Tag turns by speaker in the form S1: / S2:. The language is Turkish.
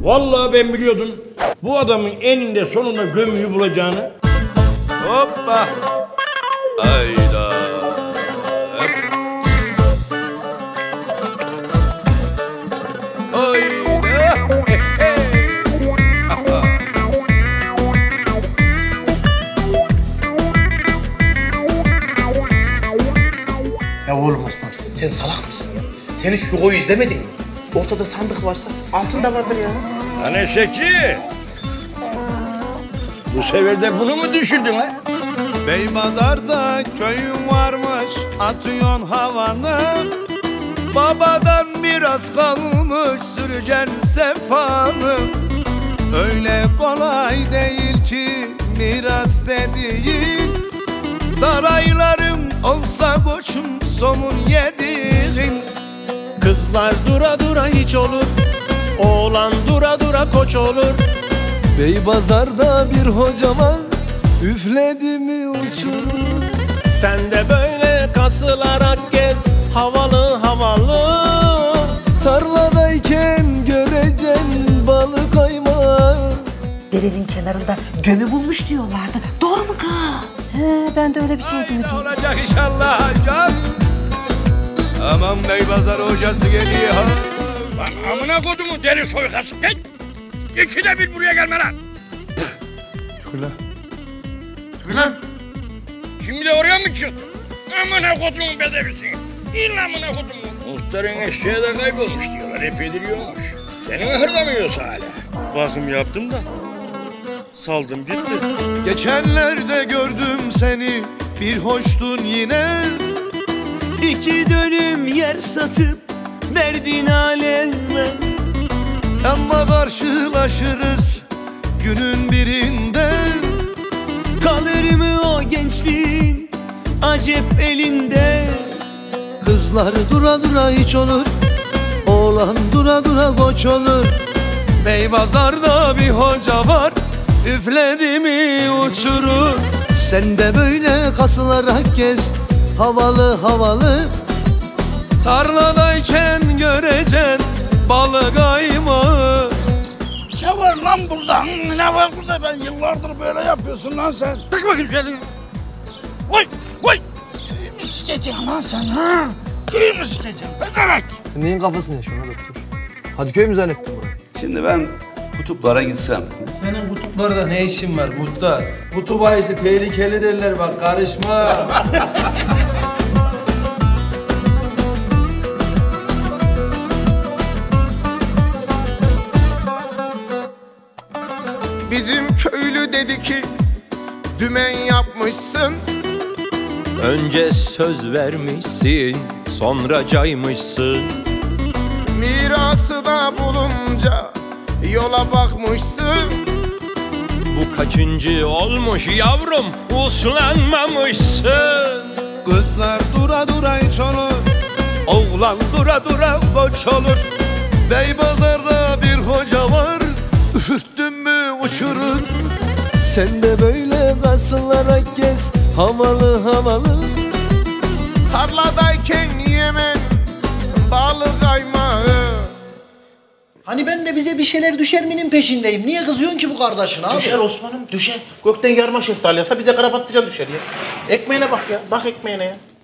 S1: Vallahi ben biliyordum bu adamın eninde sonunda gömüyü bulacağını.
S2: Hoppa. Hayda.
S3: Ya oğlum Osman, sen salak mısın ya? Sen hiç Hugo'yu izlemedin mi? Ortada sandık varsa altında vardır ya.
S1: Lan eşekçi! Bu sefer de bunu mu düşürdün ha?
S2: Beybazar'da köyün varmış, atıyorsun havanı. Babadan miras kalmış, süreceksin sefanı. Öyle kolay değil ki miras dediğin. Saraylarım olsa koçum, somun yediğin.
S4: Kızlar dura dura hiç olur, oğlan dura dura koç olur.
S2: Beybazar'da bir hoca var, üfledi mi uçurur.
S4: Sen de böyle kasılarak gez, havalı havalı.
S2: Tarladayken göreceksin balık kayma.
S5: Derenin kenarında gömü bulmuş diyorlardı. Doğru mu kız? He, ben de öyle bir şey duydum.
S2: Olacak inşallah can. Aman Beybazar hocası geliyor.
S1: Lan amına kodumu deli soykası. Git! İkide bir buraya gelme lan.
S2: Ulan.
S1: Şimdi de oraya mı çıktın? Amına kodumun bedevisin. İn amına kodumu. Muhtarın eşeği de kaybolmuş diyorlar. Epeydir yokmuş. Seni mi hırlamıyorsa hala?
S6: Bakım yaptım da saldım gitti.
S2: Geçenlerde gördüm seni, bir hoştun yine.
S4: 2 dönüm yer satıp verdin aleme.
S2: Ama karşılaşırız günün birinde.
S4: Kalır mı o gençliğin acep elinde?
S2: Kızlar dura dura hiç olur, oğlan dura dura koç olur. Beybazar'da bir hoca var, üfledi mi uçurur. Sen de böyle kasılarak gez, havalı havalı. Tarladayken göreceksin balık aymağı.
S1: Ne var lan burada? Ne var burada? Ben yıllardır böyle yapıyorsun lan sen. Tak bakayım şöyle. Oy! Oy! Tüyü mü sikeceksin lan sen ha? Tüyü mü sikeceksin? Pezevenk!
S7: Neyin kafasını yaşıyorsun ha doktor? Kadıköy mü zannettin burayı?
S8: Şimdi ben kutuplara gitsem.
S9: Senin kutuplarda ne işin var muhtar? Kutup ayısı tehlikeli derler bak, karışma.
S2: Bizim köylü dedi ki dümen yapmışsın.
S4: Önce söz vermişsin, sonra caymışsın.
S2: Mirası da bulunca yola bakmışsın.
S4: Bu kaçıncı olmuş yavrum, uslanmamışsın.
S2: Kızlar dura dura hiç olur, oğlan dura dura koç olur. Beybazar'da bir hoca var, üfüttün mü uçurur. Sen de böyle kasılarak gez, havalı havalı. Tarladayken yemen balık aymağı.
S3: Hani ben de bize bir şeyler düşer minin peşindeyim. Niye kızıyorsun ki bu kardeşine abi?
S9: Düşer Osman'ım, düşer.
S3: Gökten yarma şeftali yasa bize kara patlıcan düşer ya. Ekmeğine bak ya. Bak ekmeğine ya.